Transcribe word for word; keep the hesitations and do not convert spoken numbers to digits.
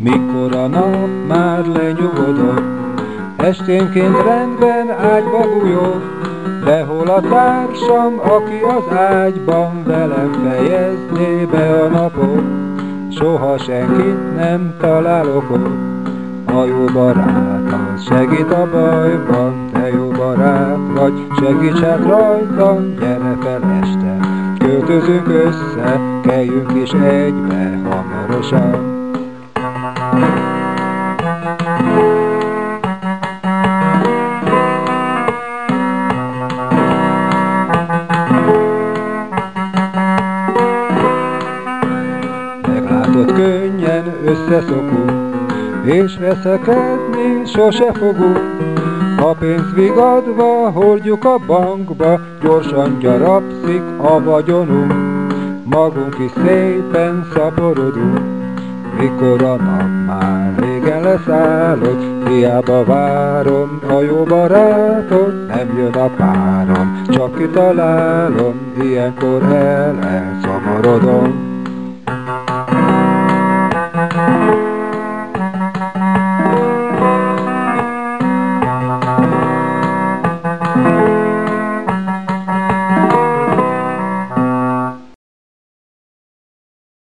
Mikor a nap már lenyugodott, esténként rendben ágyba bújok, de hol a társam, aki az ágyban velem fejezné be a napot? Soha senkit nem találok ott. A jó barát az segít a bajban, te jó barát vagy, segíts hát rajtam, gyere fel este, költözünk össze, keljünk is egybe hamarosan. Meglátod, könnyen összeszokunk, és veszekedni sose fogunk. A pénzt vigadva hordjuk a bankba, gyorsan gyarapszik a vagyonunk. Magunk is szépen szaporodunk, mikor a nap már régen leszállott. Hiába várom a jó barátot, nem jön a párom, csak kitalálom, ilyenkor el elszomorodom.